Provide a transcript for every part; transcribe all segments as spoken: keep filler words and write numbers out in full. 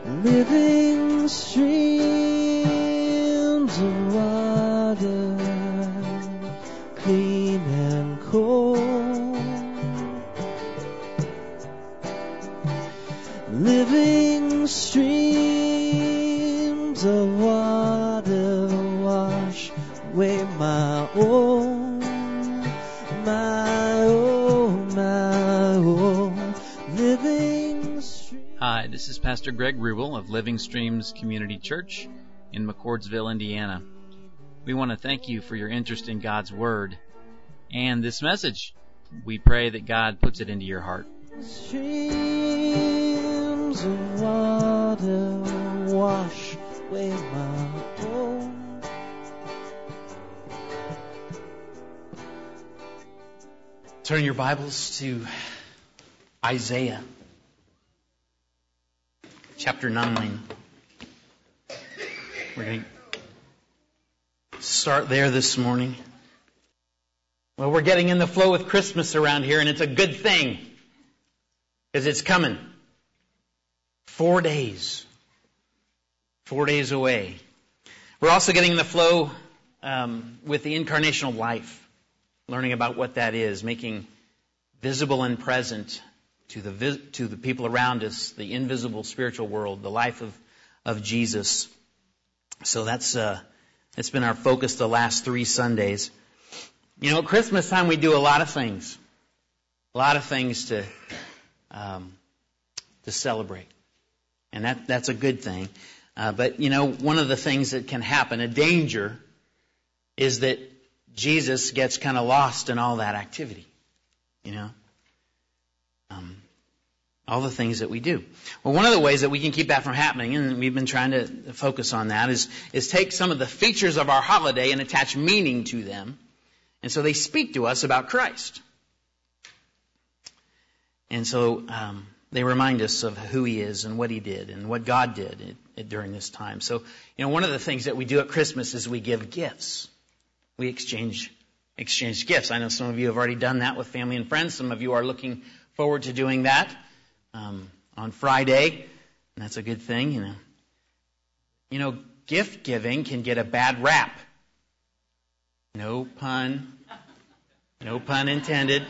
living streams of water, clean and cold, living streams of water wash away my own, my own, my own, living streams. Hi, this is Pastor Greg Rubel of Living Streams Community Church in McCordsville, Indiana. We want to thank you for your interest in God's Word and this message. We pray that God puts it into your heart. Streams of water wash away my own. Turn your Bibles to Isaiah chapter nine. We're going to start there this morning. Well, we're getting in the flow with Christmas around here, and it's a good thing because it's coming. Four days. Four days away. We're also getting in the flow um, with the incarnational life, learning about what that is, making visible and present to the vis- to the people around us, the invisible spiritual world, the life of, of Jesus. So that's uh, it's been our focus the last three Sundays. You know, at Christmas time we do a lot of things, a lot of things to um, to celebrate, and that that's a good thing. Uh, but you know, one of the things that can happen, a danger, is that Jesus gets kind of lost in all that activity. You know. Um, all the things that we do. Well, one of the ways that we can keep that from happening, and we've been trying to focus on that, is, is take some of the features of our holiday and attach meaning to them. And so they speak to us about Christ. And so um, they remind us of who He is and what He did and what God did it, it, during this time. So, you know, one of the things that we do at Christmas is we give gifts. We exchange exchange gifts. I know some of you have already done that with family and friends. Some of you are looking forward to doing that um, on Friday, and that's a good thing, you know. You know, gift giving can get a bad rap. No pun, no pun intended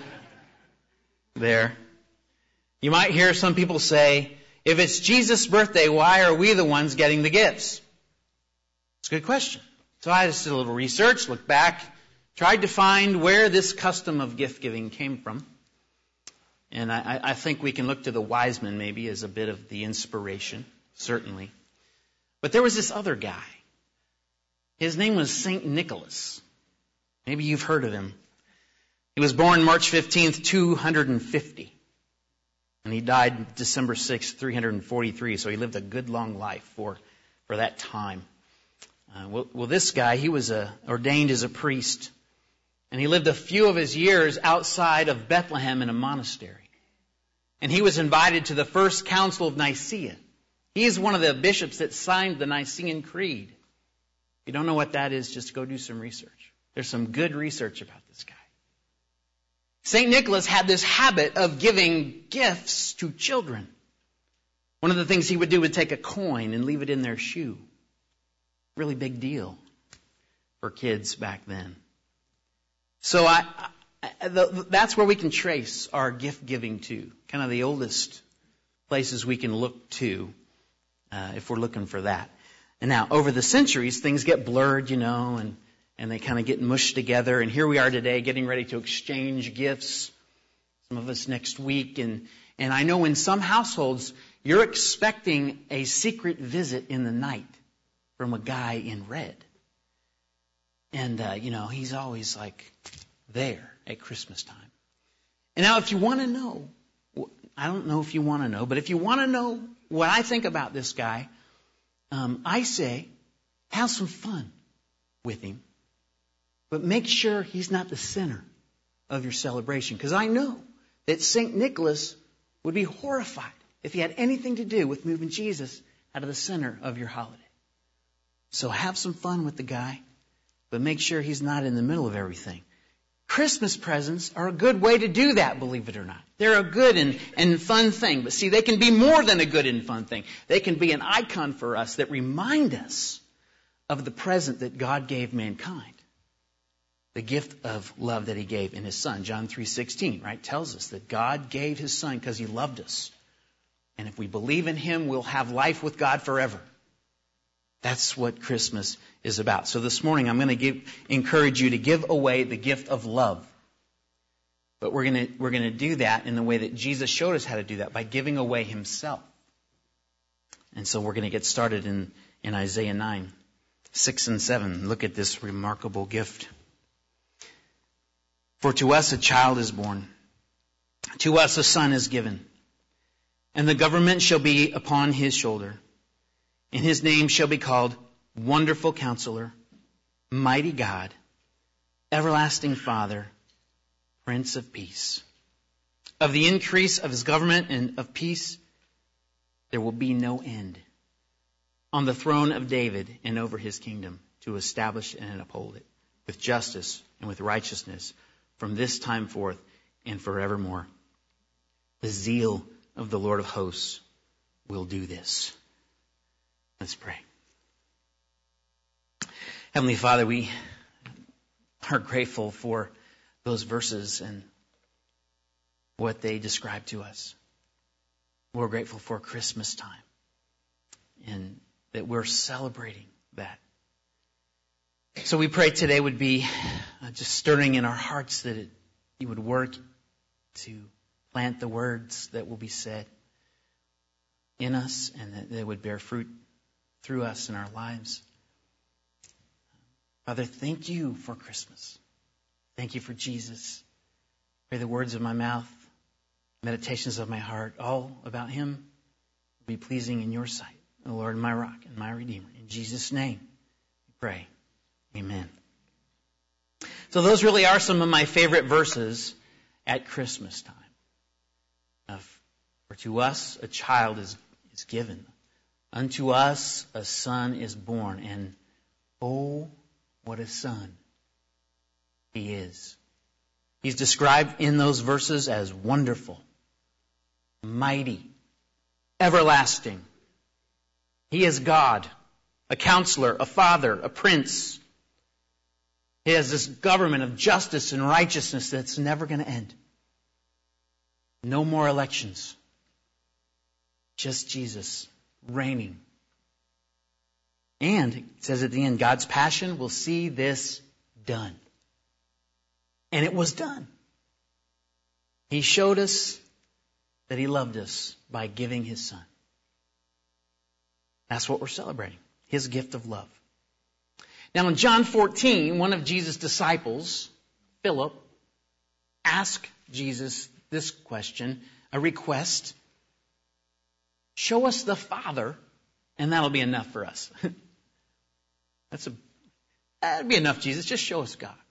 there. You might hear some people say, if it's Jesus' birthday, why are we the ones getting the gifts? It's a good question. So I just did a little research, looked back, tried to find where this custom of gift giving came from. And I, I think we can look to the wise men maybe as a bit of the inspiration, certainly. But there was this other guy. His name was Saint Nicholas. Maybe you've heard of him. He was born March fifteenth, two hundred fifty. And he died December sixth, three hundred forty-three. So he lived a good long life for, for that time. Uh, well, well, this guy, he was uh, ordained as a priest. And he lived a few of his years outside of Bethlehem in a monastery. And he was invited to the First Council of Nicaea. He is one of the bishops that signed the Nicene Creed. If you don't know what that is, just go do some research. There's some good research about this guy. Saint Nicholas had this habit of giving gifts to children. One of the things he would do would take a coin and leave it in their shoe. Really big deal for kids back then. So I, I, the, that's where we can trace our gift giving to, kind of the oldest places we can look to uh, if we're looking for that. And now, over the centuries, things get blurred, you know, and, and they kind of get mushed together. And here we are today getting ready to exchange gifts, some of us next week. And, and I know in some households, you're expecting a secret visit in the night from a guy in red. And, uh, you know, he's always like there at Christmas time. And now if you want to know, I don't know if you want to know, but if you want to know what I think about this guy, um, I say have some fun with him. But make sure he's not the center of your celebration. Because I know that Saint Nicholas would be horrified if he had anything to do with moving Jesus out of the center of your holiday. So have some fun with the guy, but make sure he's not in the middle of everything. Christmas presents are a good way to do that, believe it or not. They're a good and, and fun thing. But see, they can be more than a good and fun thing. They can be an icon for us that remind us of the present that God gave mankind. The gift of love that He gave in His Son. John three sixteen, right, tells us that God gave His Son because He loved us. And if we believe in Him, we'll have life with God forever. That's what Christmas is about. So this morning I'm going to give, encourage you to give away the gift of love. But we're going to, we're going to do that in the way that Jesus showed us how to do that, by giving away Himself. And so we're going to get started in, in Isaiah nine, six and seven. Look at this remarkable gift. For to us a child is born, to us a son is given, and the government shall be upon His shoulder. And His name shall be called Wonderful Counselor, Mighty God, Everlasting Father, Prince of Peace. Of the increase of His government and of peace, there will be no end. On the throne of David and over His kingdom, to establish and uphold it with justice and with righteousness from this time forth and forevermore. The zeal of the Lord of hosts will do this. Let's pray. Heavenly Father, we are grateful for those verses and what they describe to us. We're grateful for Christmas time and that we're celebrating that. So we pray today would be just stirring in our hearts, that it, You would work to plant the words that will be said in us, and that they would bear fruit through us in our lives. Father, thank You for Christmas. Thank You for Jesus. Pray the words of my mouth, meditations of my heart, all about Him be pleasing in Your sight, O Lord, my rock and my redeemer. In Jesus' name we pray. Amen. So those really are some of my favorite verses at Christmas time. Of, for to us a child is, is given. Unto us a son is born, and oh, what a son He is. He's described in those verses as wonderful, mighty, everlasting. He is God, a counselor, a father, a prince. He has this government of justice and righteousness that's never going to end. No more elections. Just Jesus reigning. And it says at the end, God's passion will see this done. And it was done. He showed us that He loved us by giving His Son. That's what we're celebrating. His gift of love. Now in John fourteen, one of Jesus' disciples, Philip, asked Jesus this question, a request. Show us the Father, and that'll be enough for us. That's a, that'd be enough, Jesus. Just show us God.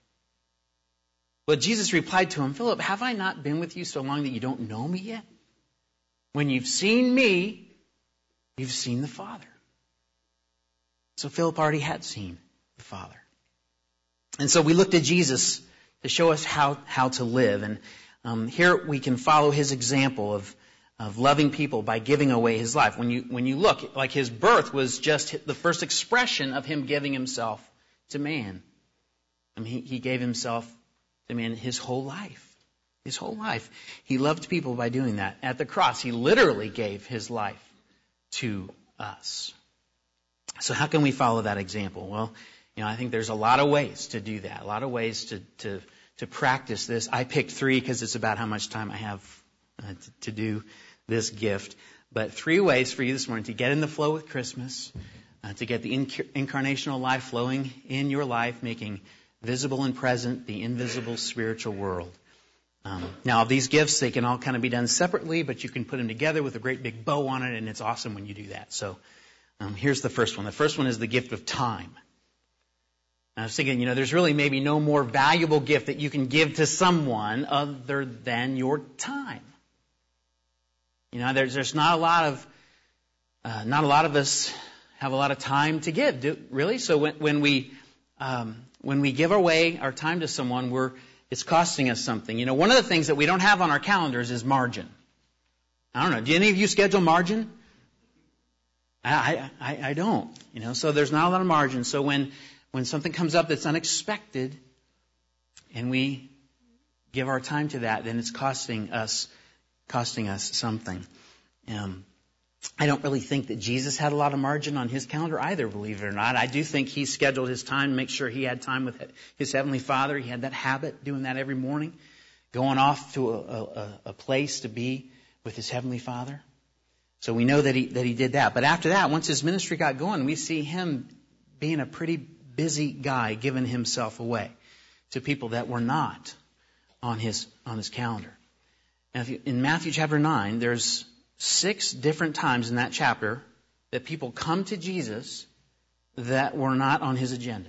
But Jesus replied to him, Philip, have I not been with you so long that you don't know me yet? When you've seen me, you've seen the Father. So Philip already had seen the Father. And so we looked at Jesus to show us how, how to live. And um, here we can follow His example of of loving people by giving away His life. When you when you look, like His birth was just the first expression of Him giving Himself to man. I mean, He, he gave Himself to man His whole life. His whole life. He loved people by doing that. At the cross, He literally gave His life to us. So how can we follow that example? Well, you know, I think there's a lot of ways to do that. A lot of ways to to, to practice this. I picked three because it's about how much time I have uh, to, to do this gift. But three ways for you this morning to get in the flow with Christmas, uh, to get the inc- incarnational life flowing in your life, making visible and present the invisible spiritual world. Um, now, these gifts, they can all kind of be done separately, but you can put them together with a great big bow on it, and it's awesome when you do that. So um, here's the first one. The first one is the gift of time. And I was thinking, you know, there's really maybe no more valuable gift that you can give to someone other than your time. You know, there's there's not a lot of uh, not a lot of us have a lot of time to give, do, really. So when when we um, when we give away our time to someone, we're it's costing us something. You know, one of the things that we don't have on our calendars is margin. I don't know. Do any of you schedule margin? I, I, I don't. You know, so there's not a lot of margin. So when, when something comes up that's unexpected and we give our time to that, then it's costing us, costing us something. Um, I don't really think that Jesus had a lot of margin on his calendar either, believe it or not. I do think he scheduled his time to make sure he had time with his Heavenly Father. He had that habit, doing that every morning, going off to a, a, a place to be with his Heavenly Father. So we know that he that he did that. But after that, once his ministry got going, we see him being a pretty busy guy, giving himself away to people that were not on his on his calendar. Now, if you, in Matthew chapter nine, there's six different times in that chapter that people come to Jesus that were not on his agenda.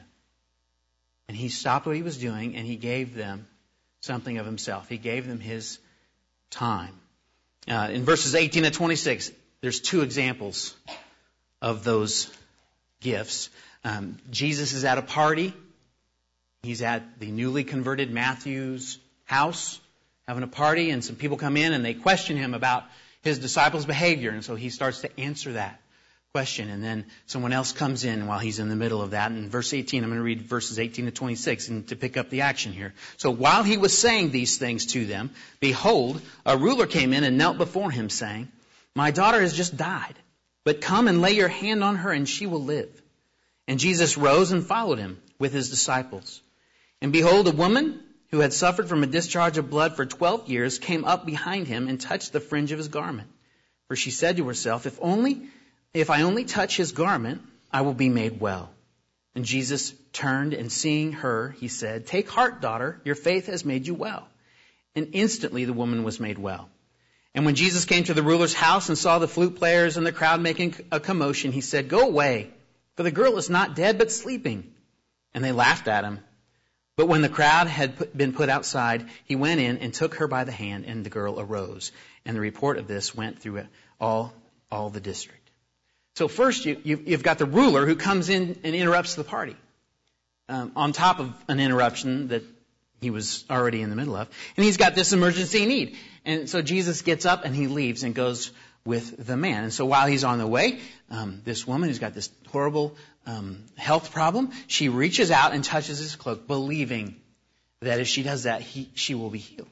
And he stopped what he was doing and he gave them something of himself. He gave them his time. Uh, in verses eighteen to twenty-six, there's two examples of those gifts. Um, Jesus is at a party. He's at the newly converted Matthew's house having a party, and some people come in and they question him about his disciples' behavior, and so he starts to answer that question, and then someone else comes in while he's in the middle of that. And in verse eighteen, I'm going to read verses eighteen to twenty-six and to pick up the action here. So while he was saying these things to them, behold, a ruler came in and knelt before him, saying, My daughter has just died, but come and lay your hand on her and she will live. And Jesus rose and followed him with his disciples. And behold, a woman who had suffered from a discharge of blood for twelve years came up behind him and touched the fringe of his garment. For she said to herself, If only, if I only touch his garment, I will be made well. And Jesus turned, and seeing her, he said, Take heart, daughter, your faith has made you well. And instantly the woman was made well. And when Jesus came to the ruler's house and saw the flute players and the crowd making a commotion, he said, Go away, for the girl is not dead, but sleeping. And they laughed at him. But when the crowd had put, been put outside, he went in and took her by the hand, and the girl arose. And the report of this went through all, all the district. So first, you, you've, you've got the ruler who comes in and interrupts the party, um, on top of an interruption that he was already in the middle of. And he's got this emergency need. And so Jesus gets up and he leaves and goes with the man. And so while he's on the way, um, this woman who's got this horrible um, health problem, she reaches out and touches his cloak, believing that if she does that, he, she will be healed.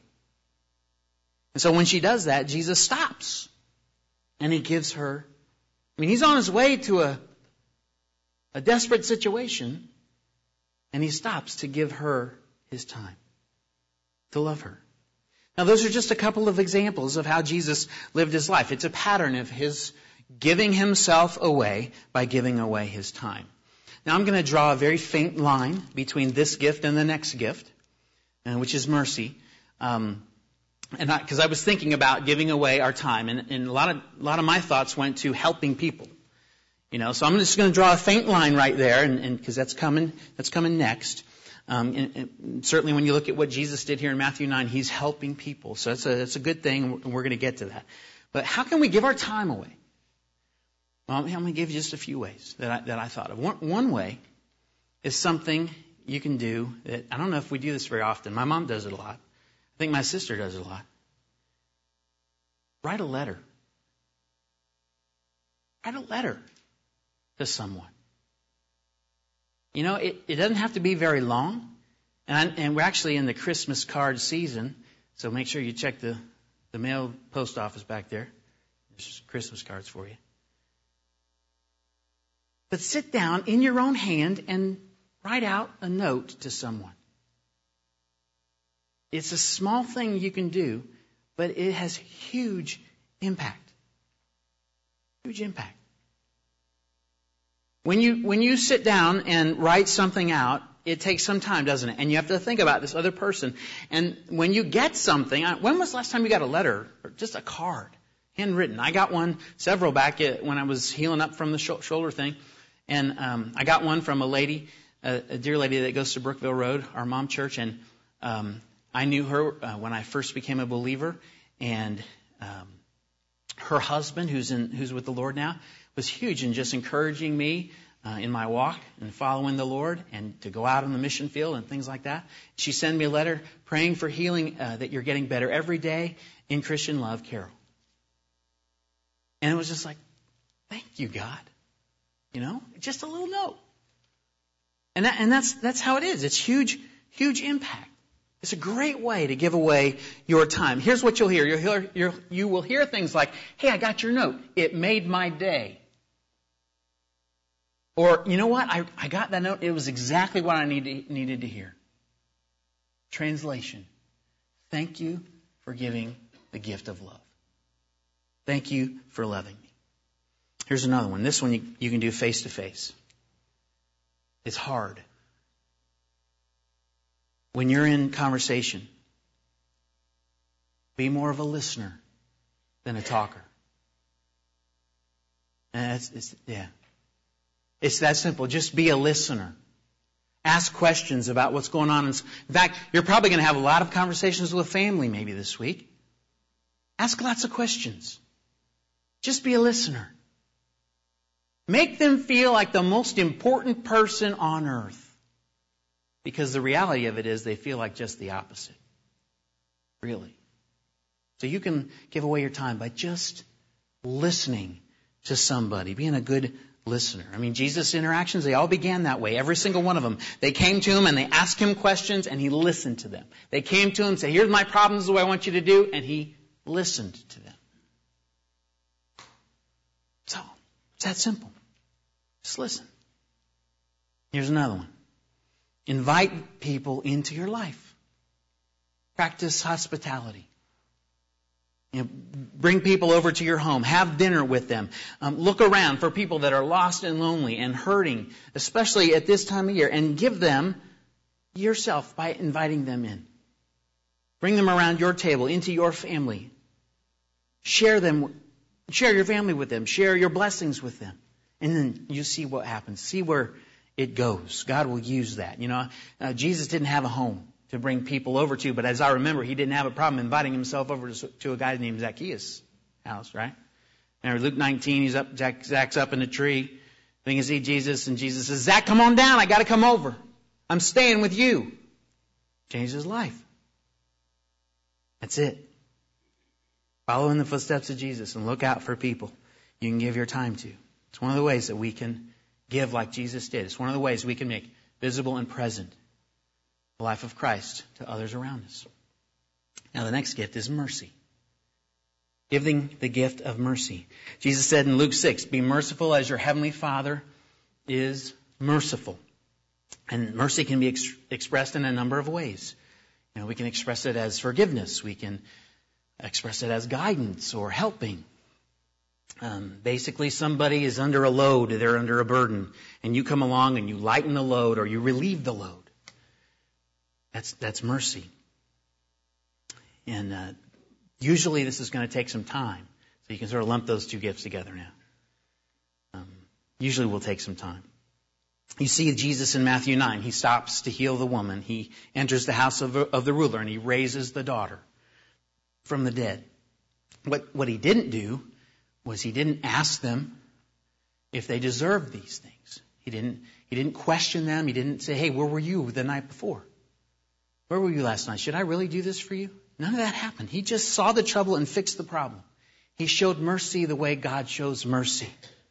And so when she does that, Jesus stops and he gives her, I mean, he's on his way to a, a desperate situation, and he stops to give her his time, to love her. Now, those are just a couple of examples of how Jesus lived his life. It's a pattern of his giving himself away by giving away his time. Now, I'm going to draw a very faint line between this gift and the next gift, uh, which is mercy. Um, and because I, I was thinking about giving away our time, and, and a lot of a lot of my thoughts went to helping people. You know, so I'm just going to draw a faint line right there, and because that's coming that's coming next. Um, and, and certainly when you look at what Jesus did here in Matthew nine, he's helping people. So that's a, that's a good thing, and we're going to get to that. But how can we give our time away? Well, I'm going to give you just a few ways that I, that I thought of. One, one way is something you can do that, I don't know if we do this very often. My mom does it a lot. I think my sister does it a lot. Write a letter. Write a letter to someone. You know, it, it doesn't have to be very long. And, I, and we're actually in the Christmas card season, so make sure you check the, the mail post office back there. There's Christmas cards for you. But sit down in your own hand and write out a note to someone. It's a small thing you can do, but it has huge impact. Huge impact. When you when you sit down and write something out, it takes some time, doesn't it? And you have to think about this other person. And when you get something, when was the last time you got a letter or just a card, handwritten? I got one several back when I was healing up from the shoulder thing. And um, I got one from a lady, a, a dear lady that goes to Brookville Road, our mom church. And um, I knew her uh, when I first became a believer. And um, her husband, who's in, who's with the Lord now, was huge in just encouraging me uh, in my walk and following the Lord and to go out on the mission field and things like that. She sent me a letter praying for healing, uh, that you're getting better every day in Christian love, Carol. And it was just like, thank you, God. You know, just a little note. And that, and that's, that's how it is. It's huge, huge impact. It's a great way to give away your time. Here's what you'll hear. You'll hear you'll, you will hear things like, hey, I got your note. It made my day. Or, you know what? I, I got that note. It was exactly what I needed, needed to hear. Translation. Thank you for giving the gift of love. Thank you for loving me. Here's another one. This one you, you can do face to face. It's hard. When you're in conversation, be more of a listener than a talker. And it's, it's, yeah. It's that simple. Just be a listener. Ask questions about what's going on. In fact, you're probably going to have a lot of conversations with family maybe this week. Ask lots of questions. Just be a listener. Make them feel like the most important person on earth. Because the reality of it is they feel like just the opposite. Really. So you can give away your time by just listening to somebody, being a good listener. I mean, Jesus' interactions, they all began that way. Every single one of them. They came to him and they asked him questions and he listened to them. They came to him and said, here's my problem, this is what I want you to do. And he listened to them. So, it's that simple. Just listen. Here's another one. Invite people into your life. Practice hospitality. You know, bring people over to your home. Have dinner with them. Um, look around for people that are lost and lonely and hurting, especially at this time of year, and give them yourself by inviting them in. Bring them around your table, into your family. Share them. Share your family with them. Share your blessings with them. And then you see what happens. See where it goes. God will use that. You know, uh, Jesus didn't have a home to bring people over to, but as I remember, he didn't have a problem inviting himself over to, to a guy named Zacchaeus' house, right? Now, Luke nineteen, he's up, Zach, Zach's up in the tree, thinking to see Jesus, and Jesus says, Zach, come on down. I got to come over. I'm staying with you. Changed his life. That's it. Follow in the footsteps of Jesus and look out for people you can give your time to. It's one of the ways that we can give like Jesus did. It's one of the ways we can make visible and present the life of Christ to others around us. Now the next gift is mercy. Giving the gift of mercy. Jesus said in Luke six, be merciful as your heavenly Father is merciful. And mercy can be ex- expressed in a number of ways. You know, we can express it as forgiveness. We can express it as guidance or helping. Um, basically, somebody is under a load, they're under a burden, and you come along and you lighten the load or you relieve the load. That's that's mercy. And uh, usually this is going to take some time. So you can sort of lump those two gifts together now. Um, usually will take some time. You see Jesus in Matthew nine. He stops to heal the woman. He enters the house of, of the ruler and he raises the daughter from the dead. What, what he didn't do was he didn't ask them if they deserved these things. He didn't, he didn't question them. He didn't say, hey, where were you the night before? Where were you last night? Should I really do this for you? None of that happened. He just saw the trouble and fixed the problem. He showed mercy the way God shows mercy.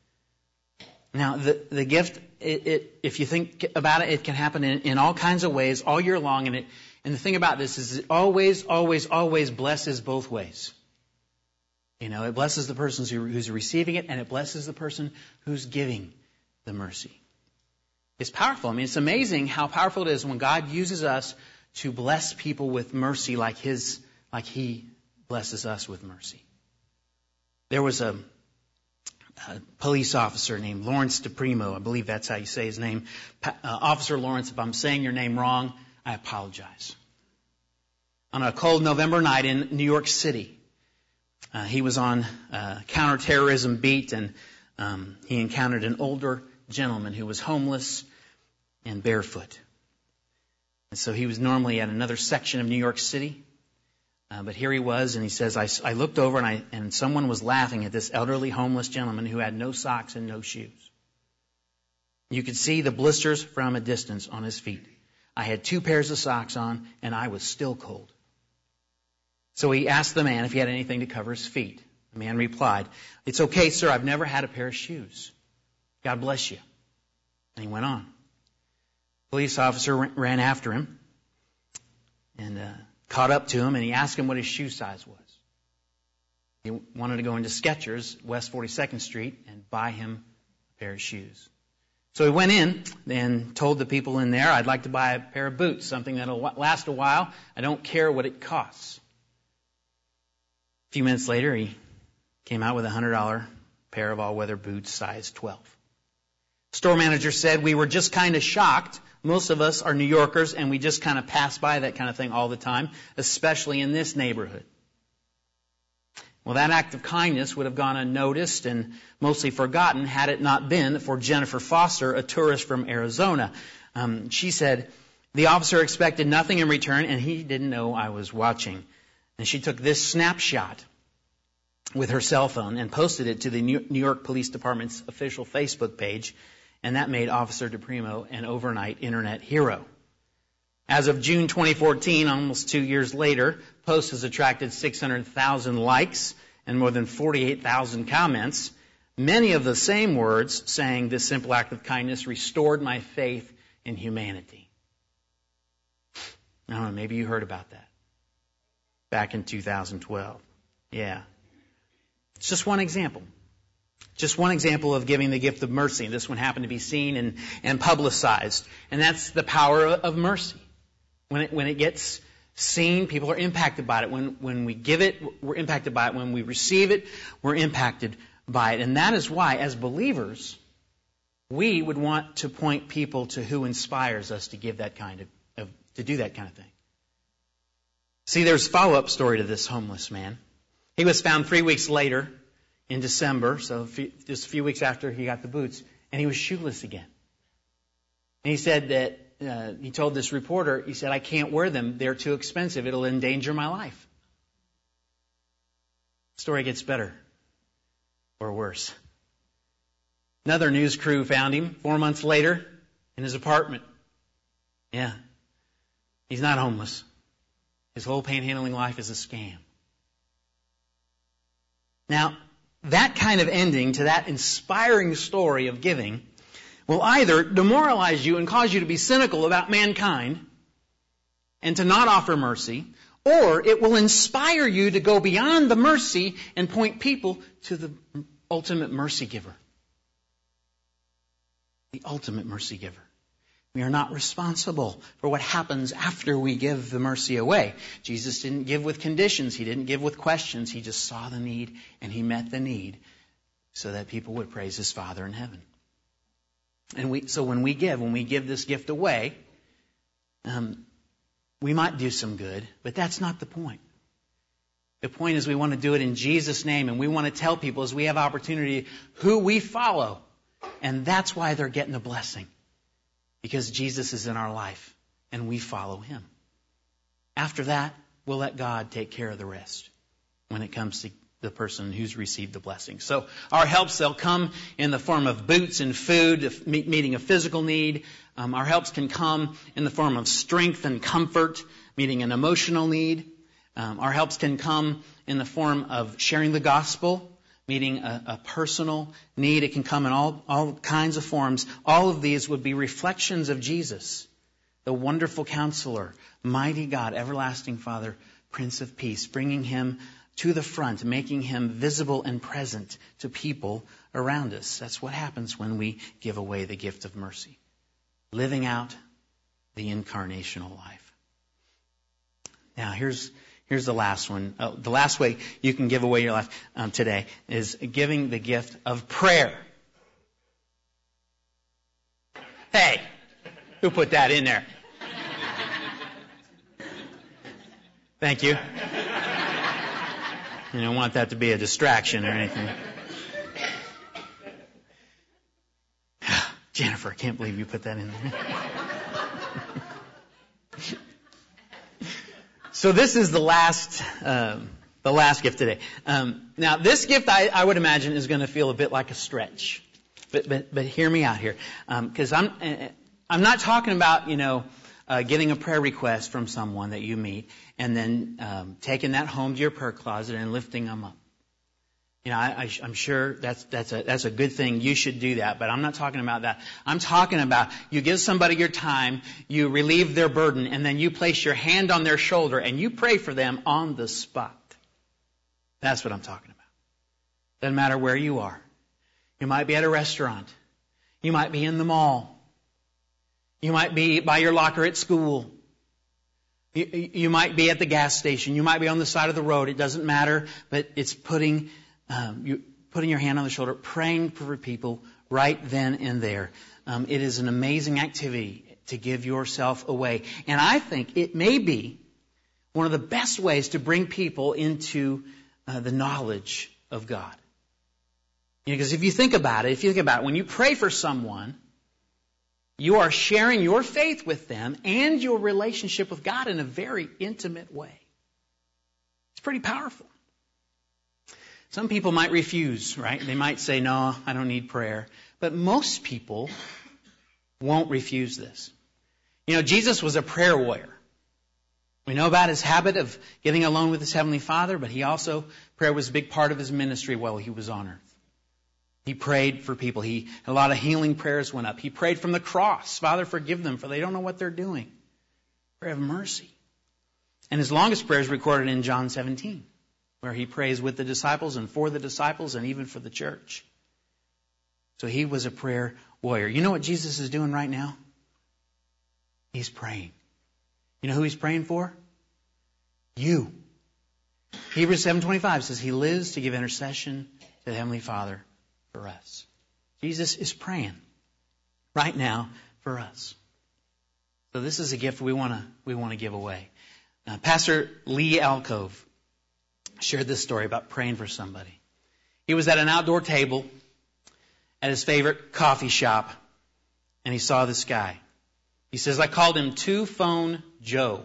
Now, the, the gift, it, it, if you think about it, it can happen in, in all kinds of ways all year long. And, it, and the thing about this is it always, always, always blesses both ways. You know, it blesses the person who's receiving it, and it blesses the person who's giving the mercy. It's powerful. I mean, it's amazing how powerful it is when God uses us to bless people with mercy like His, like He blesses us with mercy. There was a, a police officer named Lawrence DePrimo. I believe that's how you say his name. Pa- uh, Officer Lawrence, if I'm saying your name wrong, I apologize. On a cold November night in New York City, Uh, he was on a counterterrorism beat, and um, he encountered an older gentleman who was homeless and barefoot. And so he was normally at another section of New York City, uh, but here he was, and he says, I, I looked over, and, I, and someone was laughing at this elderly homeless gentleman who had no socks and no shoes. You could see the blisters from a distance on his feet. I had two pairs of socks on, and I was still cold. So he asked the man if he had anything to cover his feet. The man replied, "It's okay, sir. I've never had a pair of shoes. God bless you." And he went on. The police officer ran after him and uh, caught up to him, and he asked him what his shoe size was. He wanted to go into Skechers, West forty-second Street, and buy him a pair of shoes. So he went in and told the people in there, "I'd like to buy a pair of boots, something that'll last a while. I don't care what it costs." A few minutes later, he came out with a one hundred dollars pair of all-weather boots, size twelve. Store manager said, "We were just kind of shocked. Most of us are New Yorkers, and we just kind of pass by that kind of thing all the time, especially in this neighborhood." Well, that act of kindness would have gone unnoticed and mostly forgotten had it not been for Jennifer Foster, a tourist from Arizona. Um, she said, "The officer expected nothing in return, and he didn't know I was watching." And she took this snapshot with her cell phone and posted it to the New York Police Department's official Facebook page, and that made Officer DePrimo an overnight internet hero. As of June twenty fourteen, almost two years later, the post has attracted six hundred thousand likes and more than forty-eight thousand comments, many of the same words saying this simple act of kindness restored my faith in humanity. I don't know, maybe you heard about that back in two thousand twelve. Yeah. It's just one example. Just one example of giving the gift of mercy. This one happened to be seen and, and publicized. And that's the power of mercy. When it, when it gets seen, people are impacted by it. When, when we give it, we're impacted by it. When we receive it, we're impacted by it. And that is why, as believers, we would want to point people to who inspires us to give that kind of, of to do that kind of thing. See, there's a follow-up story to this homeless man. He was found three weeks later in December, so just a few weeks after he got the boots, and he was shoeless again. And he said that, uh, he told this reporter, he said, "I can't wear them. They're too expensive. It'll endanger my life." The story gets better or worse. Another news crew found him four months later in his apartment. Yeah, he's not homeless. His whole panhandling life is a scam. Now, that kind of ending to that inspiring story of giving will either demoralize you and cause you to be cynical about mankind and to not offer mercy, or it will inspire you to go beyond the mercy and point people to the ultimate mercy giver. The ultimate mercy giver. We are not responsible for what happens after we give the mercy away. Jesus didn't give with conditions. He didn't give with questions. He just saw the need and he met the need so that people would praise his Father in heaven. And we, so when we give, when we give this gift away, um, we might do some good, but that's not the point. The point is we want to do it in Jesus' name, and we want to tell people as we have opportunity who we follow. And that's why they're getting a blessing. Because Jesus is in our life, and we follow him. After that, we'll let God take care of the rest when it comes to the person who's received the blessing. So our helps, they'll come in the form of boots and food, meeting a physical need. Um, our helps can come in the form of strength and comfort, meeting an emotional need. Um, our helps can come in the form of sharing the gospel, meeting a, a personal need. It can come in all, all kinds of forms. All of these would be reflections of Jesus, the wonderful counselor, mighty God, everlasting Father, Prince of Peace, bringing him to the front, making him visible and present to people around us. That's what happens when we give away the gift of mercy. Living out the incarnational life. Now, here's Here's the last one. Uh, the last way you can give away your life um, today is giving the gift of prayer. Hey, who put that in there? Thank you. You don't want that to be a distraction or anything. Jennifer, I can't believe you put that in there. So this is the last, um, the last gift today. Um, now, this gift I, I would imagine is going to feel a bit like a stretch But but but hear me out here, because um, I'm I'm not talking about you know uh, getting a prayer request from someone that you meet and then um, taking that home to your prayer closet and lifting them up. You know, I, I, I'm sure that's that's a that's a good thing. You should do that, but I'm not talking about that. I'm talking about you give somebody your time, you relieve their burden, and then you place your hand on their shoulder and you pray for them on the spot. That's what I'm talking about. Doesn't matter where you are. You might be at a restaurant. You might be in the mall. You might be by your locker at school. You, you might be at the gas station. You might be on the side of the road. It doesn't matter, but it's putting um, you putting your hand on the shoulder, praying for people right then and there. Um, it is an amazing activity to give yourself away, and I think it may be one of the best ways to bring people into uh, the knowledge of God. You know, because if you think about it, if you think about it, when you pray for someone, you are sharing your faith with them and your relationship with God in a very intimate way. It's pretty powerful. Some people might refuse, right? They might say, no, I don't need prayer. But most people won't refuse this. You know, Jesus was a prayer warrior. We know about his habit of getting alone with his Heavenly Father, but he also, prayer was a big part of his ministry while he was on earth. He prayed for people. He a lot of healing prayers went up. He prayed from the cross. Father, forgive them, for they don't know what they're doing. Prayer of mercy. And his longest prayer is recorded in John seventeen, where he prays with the disciples and for the disciples and even for the church. So he was a prayer warrior. You know what Jesus is doing right now? He's praying. You know who he's praying for? You. Hebrews seven twenty-five says he lives to give intercession to the Heavenly Father for us. Jesus is praying right now for us. So this is a gift we want to we want to give away. Uh, Pastor Lee Alcove shared this story about praying for somebody. He was at an outdoor table at his favorite coffee shop, and he saw this guy. He says, I called him Two Phone Joe.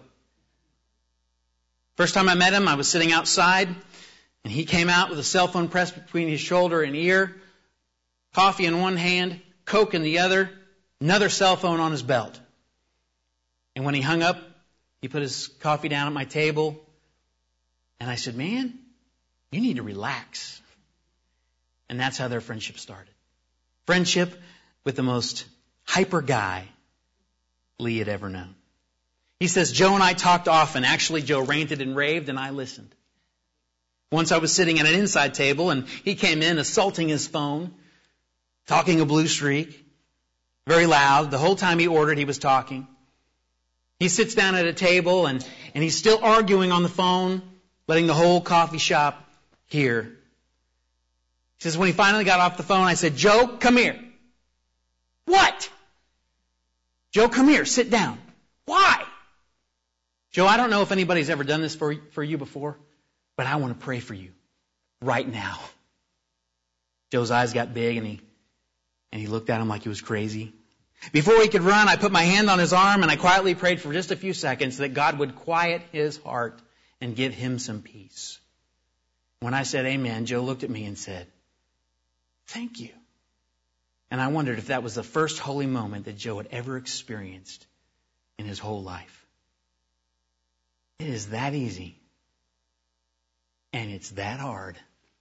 First time I met him, I was sitting outside, and he came out with a cell phone pressed between his shoulder and ear, coffee in one hand, Coke in the other, another cell phone on his belt. And when he hung up, he put his coffee down at my table, and I said, man, you need to relax. And that's how their friendship started. Friendship with the most hyper guy Lee had ever known. He says, Joe and I talked often. Actually, Joe ranted and raved, and I listened. Once I was sitting at an inside table, and he came in assaulting his phone, talking a blue streak, very loud. The whole time he ordered, he was talking. He sits down at a table, and, and he's still arguing on the phone, letting the whole coffee shop hear. He says, when he finally got off the phone, I said, Joe, come here. What? Joe, come here. Sit down. Why? Joe, I don't know if anybody's ever done this for, for you before, but I want to pray for you right now. Joe's eyes got big, and he and he looked at him like he was crazy. Before he could run, I put my hand on his arm, and I quietly prayed for just a few seconds that God would quiet his heart and give him some peace. When I said amen, Joe looked at me and said, thank you. And I wondered if that was the first holy moment that Joe had ever experienced in his whole life. It is that easy. And it's that hard.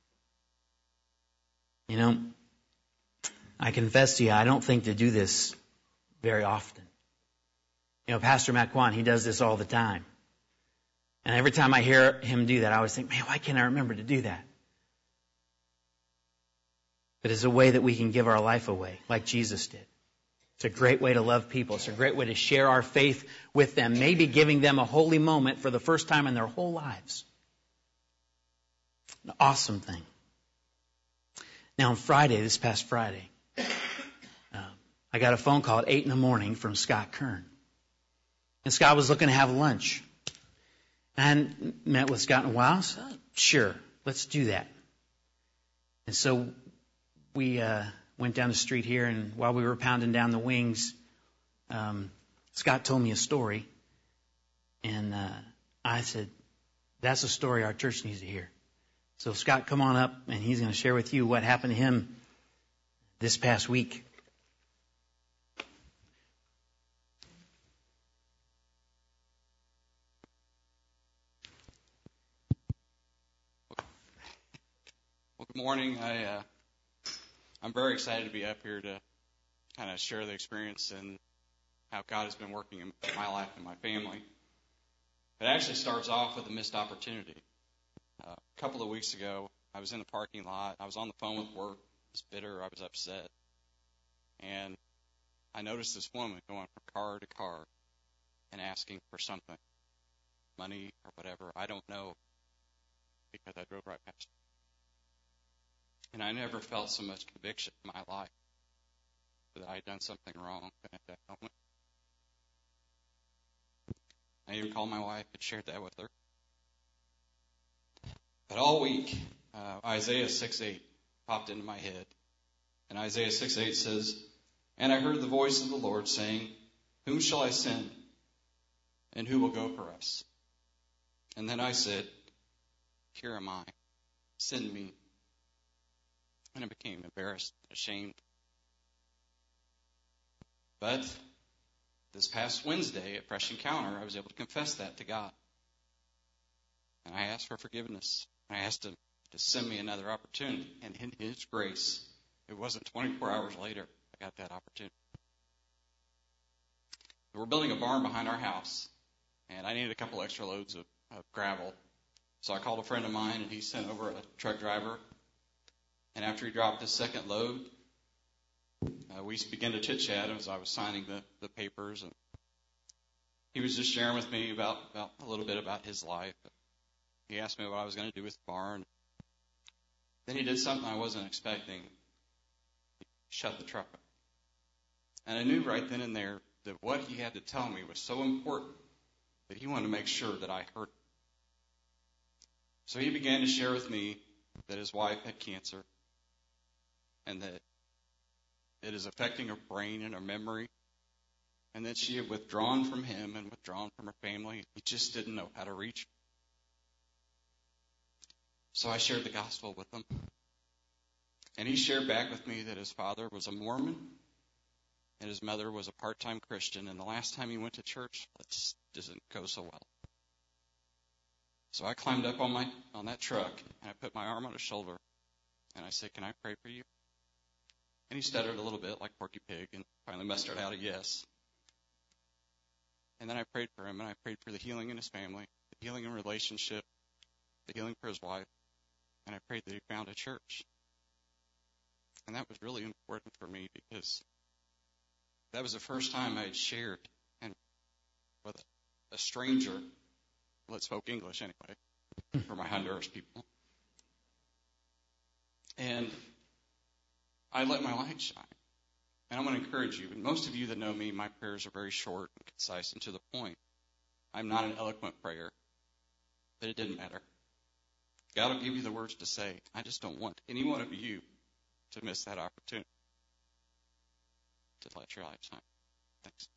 You know, I confess to you, I don't think to do this very often. You know, Pastor Matt Kwan, he does this all the time. And every time I hear him do that, I always think, man, why can't I remember to do that? But it's a way that we can give our life away, like Jesus did. It's a great way to love people. It's a great way to share our faith with them, maybe giving them a holy moment for the first time in their whole lives. An awesome thing. Now, on Friday, this past Friday, uh, I got a phone call at eight in the morning from Scott Kern. And Scott was looking to have lunch. I hadn't met with Scott in a while, so sure, let's do that. And so we uh, went down the street here, and while we were pounding down the wings, um, Scott told me a story. And uh, I said, that's a story our church needs to hear. So Scott, come on up, and he's going to share with you what happened to him this past week. Well, good morning. I, uh, I'm very excited to be up here to kind of share the experience and how God has been working in my life and my family. It actually starts off with a missed opportunity. Uh, a couple of weeks ago, I was in the parking lot. I was on the phone with work. I was bitter. I was upset. And I noticed this woman going from car to car and asking for something, money or whatever. I don't know, because I drove right past her. And I never felt so much conviction in my life that I had done something wrong at that moment. I even called my wife and shared that with her. But all week, uh, Isaiah six eight popped into my head. And Isaiah six eight says, "And I heard the voice of the Lord saying, Whom shall I send? And who will go for us? And then I said, Here am I. Send me." And I became embarrassed, ashamed. But this past Wednesday at Fresh Encounter, I was able to confess that to God. And I asked for forgiveness. I asked Him to send me another opportunity. And in His grace, it wasn't twenty-four hours later I got that opportunity. We're building a barn behind our house, and I needed a couple extra loads of, of gravel. So I called a friend of mine, and he sent over a truck driver. And after he dropped his second load, uh, we began to chit-chat as I was signing the, the papers. And he was just sharing with me about, about a little bit about his life. He asked me what I was going to do with the barn. Then he did something I wasn't expecting. He shut the truck up. And I knew right then and there that what he had to tell me was so important that he wanted to make sure that I heard it. So he began to share with me that his wife had cancer, and that it is affecting her brain and her memory, and that she had withdrawn from him and withdrawn from her family. He just didn't know how to reach her. So I shared the gospel with him. And he shared back with me that his father was a Mormon and his mother was a part-time Christian, and the last time he went to church, it just doesn't go so well. So I climbed up on my on that truck, and I put my arm on his shoulder, and I said, "Can I pray for you?" And he stuttered a little bit like Porky Pig and finally mustered out a yes. And then I prayed for him, and I prayed for the healing in his family, the healing in relationship, the healing for his wife, and I prayed that he found a church. And that was really important for me, because that was the first time I had shared and with a stranger that spoke English anyway, for my Honduras people. And I let my light shine. And I want to encourage you, and most of you that know me, my prayers are very short and concise and to the point. I'm not an eloquent prayer, but it didn't matter. God will give you the words to say. I just don't want any one of you to miss that opportunity to let your light shine. Thanks.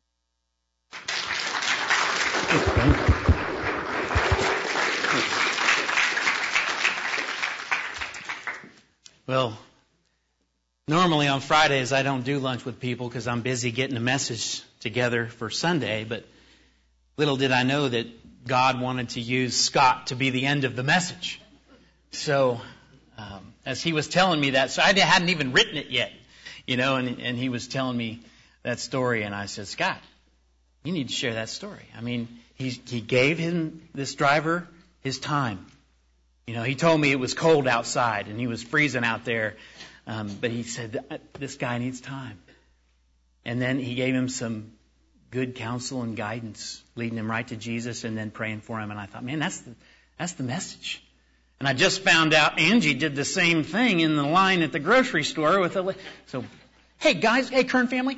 Well, normally on Fridays I don't do lunch with people because I'm busy getting a message together for Sunday, but little did I know that God wanted to use Scott to be the end of the message. So um, as he was telling me that, so I hadn't even written it yet, you know, and, and he was telling me that story, and I said, "Scott, you need to share that story." I mean, he, he gave him, this driver, his time. You know, he told me it was cold outside and he was freezing out there. Um, but he said, "This guy needs time." And then he gave him some good counsel and guidance, leading him right to Jesus and then praying for him. And I thought, man, that's the, that's the message. And I just found out Angie did the same thing in the line at the grocery store with a, so, hey guys, hey Kern family.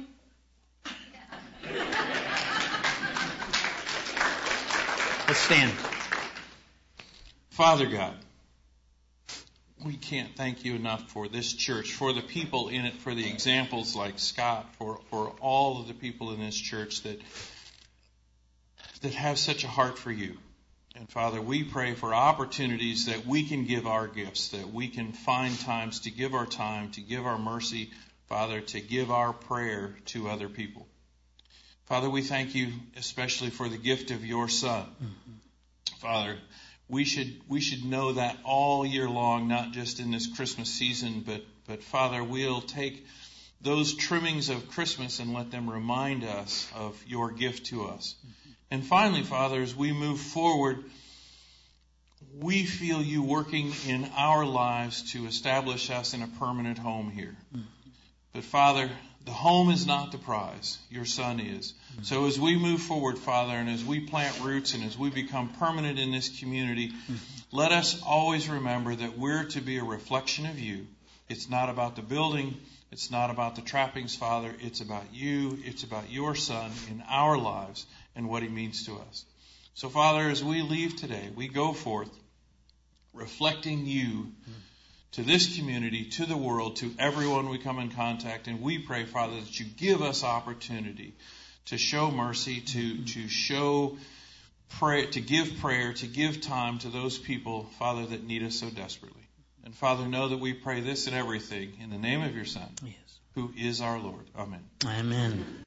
Let's stand. Father God, we can't thank you enough for this church, for the people in it, for the examples like Scott, for, for all of the people in this church that that have such a heart for you And Father, we pray for opportunities that we can give our gifts, that we can find times to give our time, to give our mercy, Father, to give our prayer to other people. Father, we thank you especially for the gift of your Son. Mm-hmm. Father, we should we should know that all year long, not just in this Christmas season, but, but Father, we'll take those trimmings of Christmas and let them remind us of your gift to us. Mm-hmm. And finally, Father, as we move forward, we feel you working in our lives to establish us in a permanent home here. Mm-hmm. But Father, the home is not the prize. Your Son is. Mm-hmm. So as we move forward, Father, and as we plant roots and as we become permanent in this community, mm-hmm. let us always remember that we're to be a reflection of you. It's not about the building. It's not about the trappings, Father. It's about you. It's about your Son in our lives and what he means to us. So, Father, as we leave today, we go forth reflecting you to this community, to the world, to everyone we come in contact. And we pray, Father, that you give us opportunity to show mercy, to, to show prayer, to give prayer, to give time to those people, Father, that need us so desperately. And Father, know that we pray this and everything in the name of your Son, yes, who is our Lord. Amen. Amen.